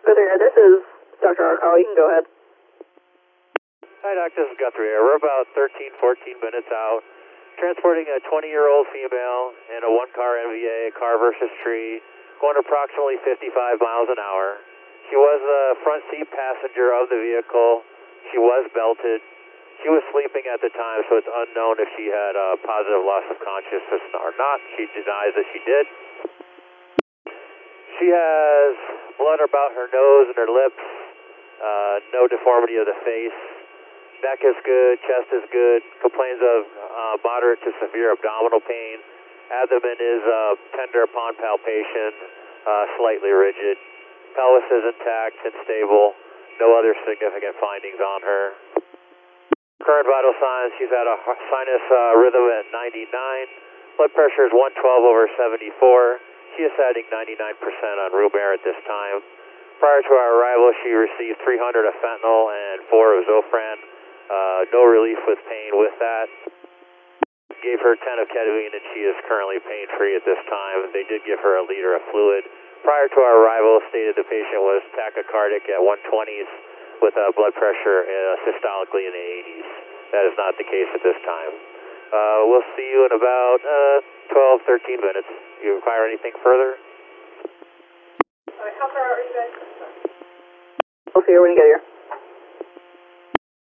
Guthrie, this is Dr. Arcao. You can go ahead. Hi, Doc. This is Guthrie. We're about 13, 14 minutes out, transporting a 20-year-old female in a one-car NVA, car versus tree, going approximately 55 miles an hour. She was the front seat passenger of the vehicle. She was belted. She was sleeping at the time, so it's unknown if she had a positive loss of consciousness or not. She denies that she did. She has blood about her nose and her lips, no deformity of the face. Neck is good, chest is good, complains of moderate to severe abdominal pain. Abdomen is tender upon palpation, slightly rigid. Pelvis is intact and stable. No other significant findings on her. Current vital signs, she's had a sinus rhythm at 99. Blood pressure is 112/74. She is setting 99% on room air at this time. Prior to our arrival, she received 300 of fentanyl and 4 of Zofran. No relief with pain with that. Gave her 10 of ketamine and she is currently pain-free at this time. They did give her a liter of fluid. Prior to our arrival, stated the patient was tachycardic at 120s with blood pressure systolically in the 80s. That is not the case at this time. We'll see you in about 12, 13 minutes. Do you require anything further? All right, how far are you guys? We'll see you when you get here.